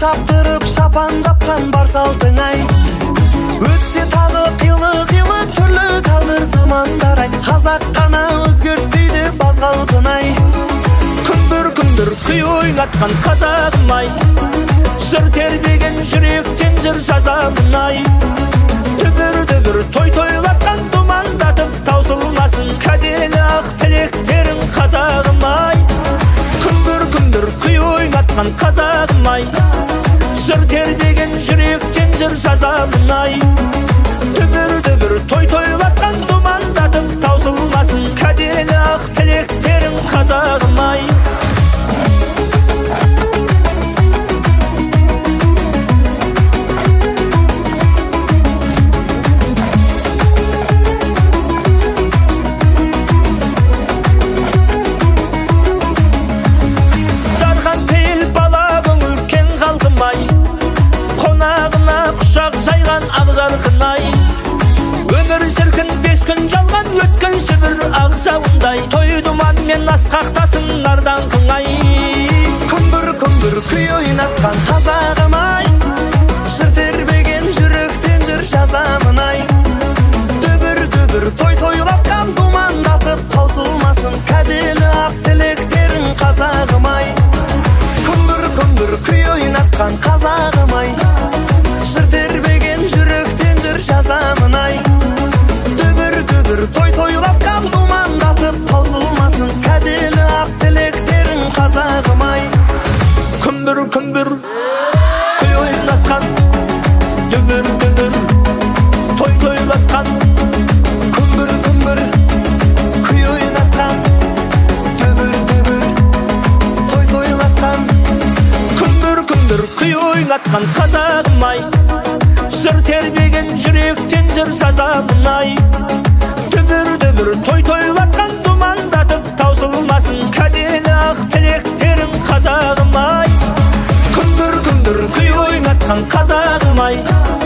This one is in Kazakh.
чаптырып шапан жапкан бар салтың ай. Өтсе тағы қилы түрлі тағдыр замандар ай. Қазақ қана өзгертпейді баз қалпын ай. Күндір күй ойнатқан қазағым ай. Жыр тербеген жүректен жыр жазамын ай. Дүбір той тойлатқан думандатып таусылмасын кәделі ақ тілектерің қазағым ай. Күндір күй ойнатқан қазағым ай. Жыр тербеген жүректен жыр жазамын ай. Дүбір той тойлатқан думандатып таусылмасын кәделі ақ тілектерің қазағым ай. Жарқынай өмір шіркін 5 күн жалған өткен шүбір ақ жауындай той думанмен асқақтасын нардан қыңай. Күмбір күй ойнатқан қазағым ай. Жыр тербеген жүректен жыр жазамын ай. Дүбір той тойлатқан думандатып таусылмасын кәделі ақ тілектерің қазағым ай. Күмбір күй ойнатқан қазағым ай. Жыр тербеген жүректен жыр жазамын ай. Дүбір той тойлатқан думандатып таусылмасын кәделі ақ тілектерің қазағым ай. Күмбір күй ойнатқан, дүбір той тойлатқан. Күмбір күй ойнатқан, дүбір той тойлатқан. Күмбір күй ойнатқан қазағым ай. Жыр тербеген жүректен жыр жазамын ай. Дүбір той тойлатқан думандатып таусылмасын кәделі ақ тілектерің қазағым ай. Күмбір күй ойнатқан қазағым ай.